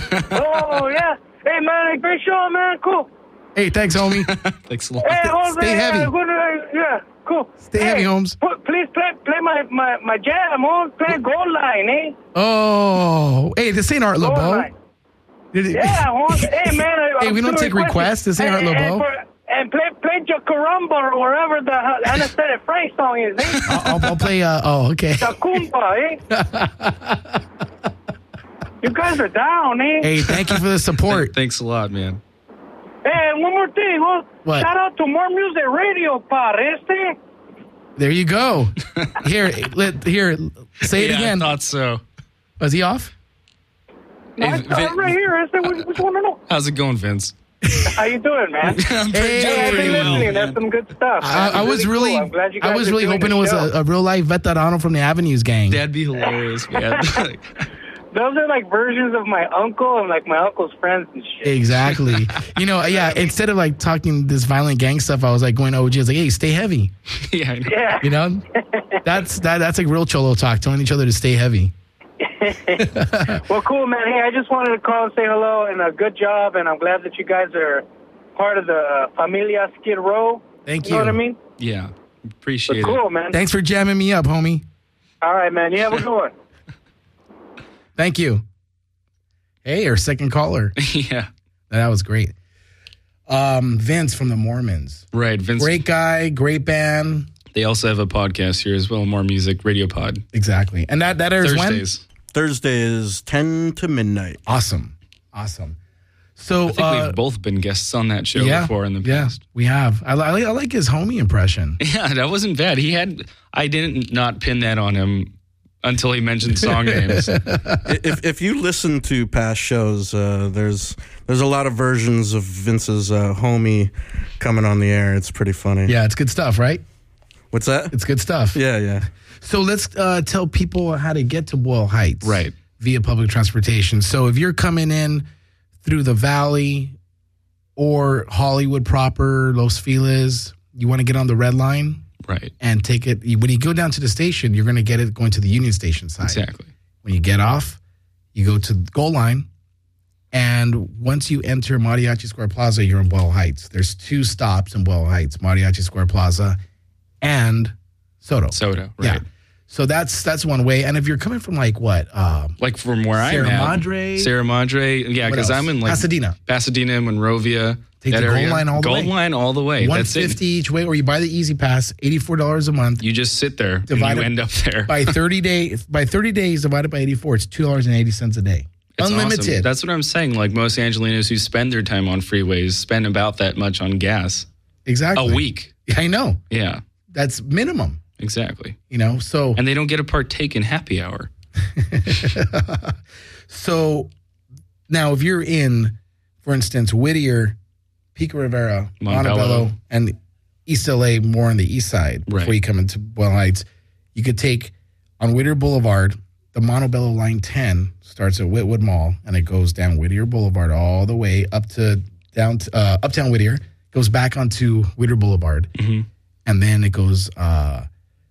Oh, yeah. Hey, man, great show, man. Cool. Hey, thanks, homie. Thanks a lot. Hey, Holmes, stay hey, heavy. uh, good, uh, yeah, cool. Stay hey, heavy, Holmes. Put, please play play my, my, my jam, Holmes. Play Gold Line, eh? Oh, hey, this ain't Art Gold LeBeau. Line. Yeah, Holmes. Hey, man. I, Hey, I'm we don't still take requests. This ain't Art and, and, LeBeau. for- and play play Jacaramba or wherever the anesthetic Frank song is, eh? I'll, I'll, I'll play. Uh, oh, okay. Takumba, eh? You guys are down, eh? Hey, thank you for the support. Thanks a lot, man. Hey, and one more thing, huh? What? Shout out to More Music Radio, par este. There you go. Here, let here. Say it yeah, again. I thought so. Was he off? Nice, Vin- uh, right here, este. What, what you want to know? How's it going, Vince? How you doing, man? I'm pretty, Hey. doing Hey, I've pretty been well, listening. man. That's some good stuff. I, man. I was really, cool. I'm glad you I guys was are really doing hoping the it was show. a, a real life veterano from the Avenues gang. That'd be hilarious, man. Those are like versions of my uncle and like my uncle's friends and shit. Exactly. You know, yeah. Instead of like talking this violent gang stuff, I was like going O G. I was like, hey, stay heavy. yeah, I know. Yeah. You know, that's that. That's like real cholo talk, telling each other to stay heavy. Well, cool, man. Hey, I just wanted to call and say hello and a good job, and I'm glad that you guys are part of the uh, Familia Skid Row. Thank You know you. what I mean? Yeah, But appreciate cool, man. Thanks for jamming me up, homie. All right, man. You have a good one. Thank you. Hey, our second caller. it. Yeah, That was great. Um, Vince from the Mormons. right. Vince. Great guy, great band. They also have a podcast here as well, More Music Radio Pod. Exactly. And that, that airs Thursdays. when? Thursday is ten to midnight. Awesome. Awesome. So I think uh, we've both been guests on that show yeah, before in the yeah, past. we have. I, li- I like his homie impression. Yeah, that wasn't bad. He had, I didn't not pin that on him until he mentioned song names. if if you listen to past shows, uh, there's there's a lot of versions of Vince's uh, homie coming on the air. It's pretty funny. Yeah, it's good stuff, right? What's that? It's good stuff. Yeah, yeah. So let's uh, tell people how to get to Boyle Heights. Right. Via public transportation. So if you're coming in through the Valley or Hollywood proper, Los Feliz, you want to get on the red line. Right. And take it. When you go down to the station, you're going to get it going to the Union Station side. Exactly. When you get off, you go to the goal line. And once you enter Mariachi Square Plaza, you're in Boyle Heights. There's two stops in Boyle Heights, Mariachi Square Plaza and Soto. Soto, right. Yeah. So that's that's one way. And if you're coming from like what? Um, Like from where I'm Sierra at. Madre? Sierra Madre. Yeah, What because else? I'm in like Pasadena. Pasadena, Monrovia. Take that the Gold area. Line all the Gold way. Line all the way. one That's fifty it. each way, or you buy the Easy Pass, eighty-four dollars a month. You just sit there and Divided you end up there. by thirty days, by thirty days divided by eighty-four, it's two dollars and eighty cents a day. It's Unlimited. awesome. That's what I'm saying. Like most Angelinos who spend their time on freeways spend about that much on gas Exactly. a week. I know. Yeah, That's minimum, exactly. you know? So And they don't get to partake in happy hour. so now if you're in, for instance, Whittier, Pico Rivera, Montebello. Montebello, and East L A more on the east side before Right. you come into Boyle Heights, you could take on Whittier Boulevard, the Montebello Line ten starts at Whitwood Mall and it goes down Whittier Boulevard all the way up to down to, uh, uptown Whittier, goes back onto Whittier Boulevard, Mm-hmm. and then it goes. Uh,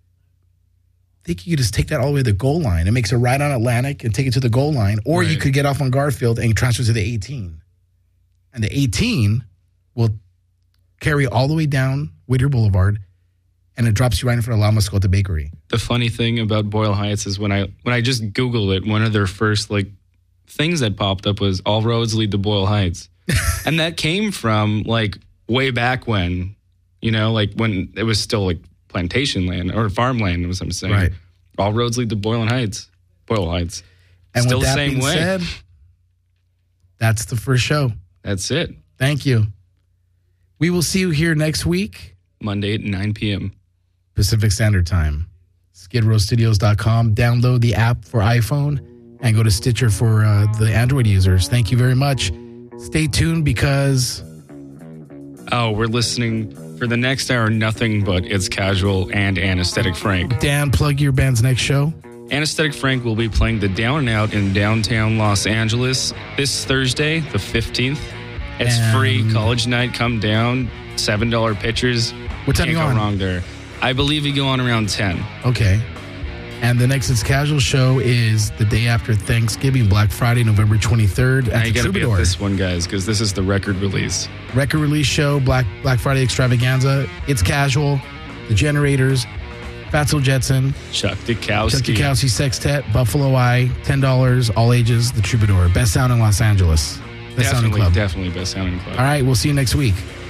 I think you could just take that all the way to the goal line. It makes a right on Atlantic and take it to the goal line, or you Right. could get off on Garfield and transfer to the eighteen, and the eighteen will carry all the way down Whittier Boulevard, and it drops you right in front of La Mascota Bakery. The funny thing about Boyle Heights is when I when I just Googled it, one of their first like things that popped up was all roads lead to Boyle Heights. And that came from like way back when, you know, like when it was still like plantation land or farmland, was what I'm saying. Right. All roads lead to Boyle Heights. Boyle Heights. And Still with the that same being way. said, that's the first show. That's it. Thank you. We will see you here next week, Monday at nine p.m. Pacific Standard Time. skid row studios dot com. Download the app for iPhone and go to Stitcher for uh, the Android users. Thank you very much. Stay tuned because Oh, we're listening for the next hour, nothing but It's Casual and Anesthetic Frank. Dan, plug your band's next show. Anesthetic Frank will be playing the Down and Out in downtown Los Angeles this Thursday, the fifteenth. It's And- free. College night. Come down. seven dollars pitchers. What time Can't you go on? wrong there. I believe you go on around ten. Okay. And the next It's Casual show is the day after Thanksgiving, Black Friday, November twenty-third Now at you the got to be at Troubadour. this one, guys, because this is the record release. Record release show, Black Black Friday extravaganza. It's Casual, The Generators, Fatso Jetson, Chuck Dukowski. Chuck Dukowski Sextet, Buffalo Eye, ten dollars, all ages, The Troubadour. Best sound in Los Angeles. Best sounding Definitely, club. definitely best sounding club. All right, we'll see you next week.